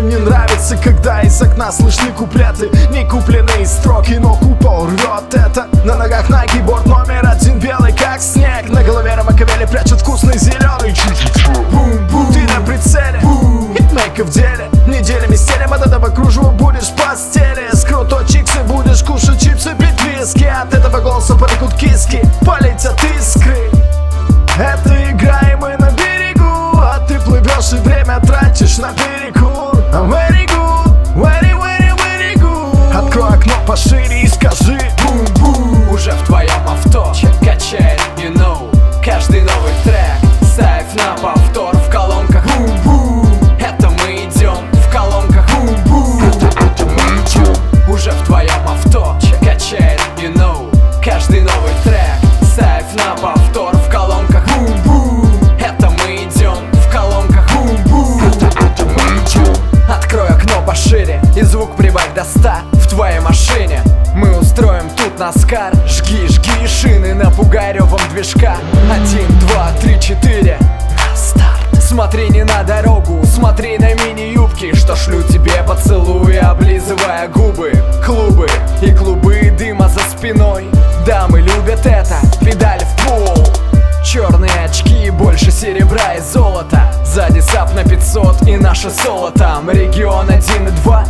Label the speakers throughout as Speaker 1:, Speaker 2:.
Speaker 1: Людям не нравится, когда из окна слышны куплеты, не купленные строки, но купол рвет это. На ногах Nike, борт номер 1 белый как снег. На голове Ромаковели прячут вкусный зеленый. Бум-бум, ты на прицеле, хитмейка в деле. Неделями стелем от этого кружева будешь в постели. С крутой чиксы будешь кушать чипсы, пить виски. От этого голоса потекут киски, полетят искры. Это игра, и мы на берегу, а ты плывешь и время тратишь на перекур. Very good, very, very, very good. Открой окно пошире и скажи бум-бум.
Speaker 2: Уже в твоем авто качает, you know. Каждый новый трек ставь на повтор в колонках.
Speaker 1: Бум-бум.
Speaker 2: Это мы идем в колонках.
Speaker 1: Бум-бум.
Speaker 2: Это мы идем. Уже в твоем авто качает, you know. Каждый новый трек ставь на повтор в колонках.
Speaker 1: Бум-бум.
Speaker 2: Это мы идем в колонках.
Speaker 1: Бум-бум.
Speaker 2: Это мы идем. Открой окно пошире и звук прибавь до 100 в твоей машине. Мы устроим тут наскар. Жги, жги шины, напугай ревом движка. 1, 2, 3, 4. На старт. Смотри не на дорогу, смотри на мини-юбки, что шлю тебе поцелуи, облизывая губы. Клубы и клубы дыма за спиной. Дамы любят это, педаль в пол. Черные очки, больше серебра и золота. Сзади САП на 500 и наше соло там. Регион 1 и 2.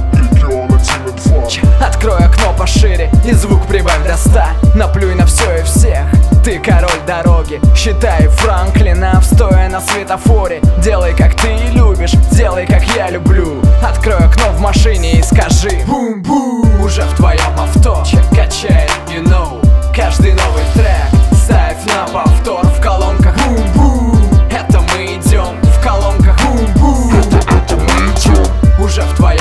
Speaker 2: Открой окно пошире и звук прибавь до 100. Наплюй на все и всех, ты король дороги. Считай Франклина, стоя на светофоре. Делай как ты любишь, делай как я люблю. Открой окно в машине и скажи
Speaker 1: бум-бум.
Speaker 2: Уже в твоем авто качает, you know. Каждый новый трек ставь на повтор в колонках.
Speaker 1: Бум-бум.
Speaker 2: Это мы идем в колонках.
Speaker 1: Бум-бум.
Speaker 2: Это мы идем. Уже в твоем